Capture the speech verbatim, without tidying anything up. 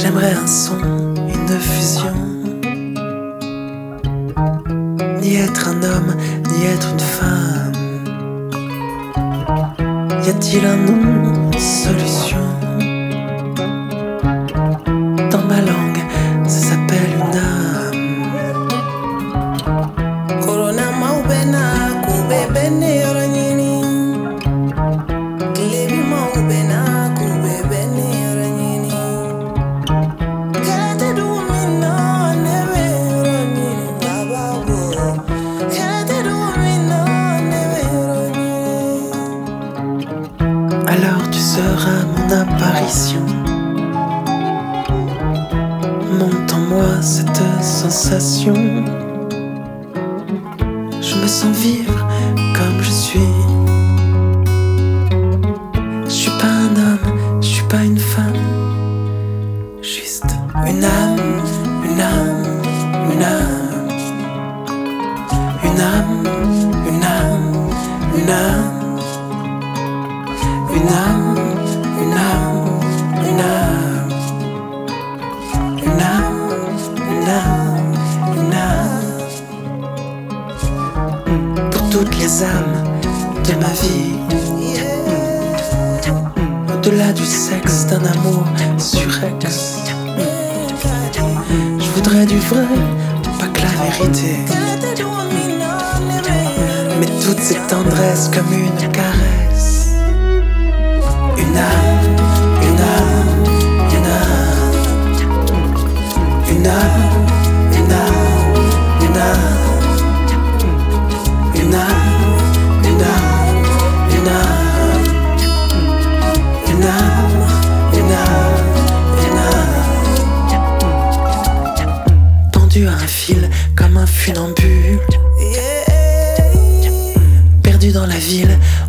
J'aimerais un son, une fusion. Ni être un homme, ni être une femme. Y a-t-il un nom, une solution? Dans ma langue, ça s'appelle une âme. Corona maubena kubebene oranyini. Klebi maubena kubebene oranyini. Kete dumina neve oranyini bababo. Kete dumina neve oranyini. Alors tu seras mon apparition. Monte en moi cette sensation. Je me sens vivre comme je suis. Je suis pas un homme, je suis pas une femme. Juste une âme, une âme, une âme. Une âme, une âme, une âme. Une âme, une âme, une âme. Une âme, une âme, une âme. Pour toutes les âmes de ma vie. Au-delà du sexe, d'un amour surex. Je voudrais du vrai, pas que la vérité. Mais toute cette tendresse comme une caresse. Une âme, une âme, une âme. Une âme, une âme, une âme. Une âme, une âme, une âme. Une âme, une âme, une âme. Pendu à un fil comme un funambule. Perdu dans la ville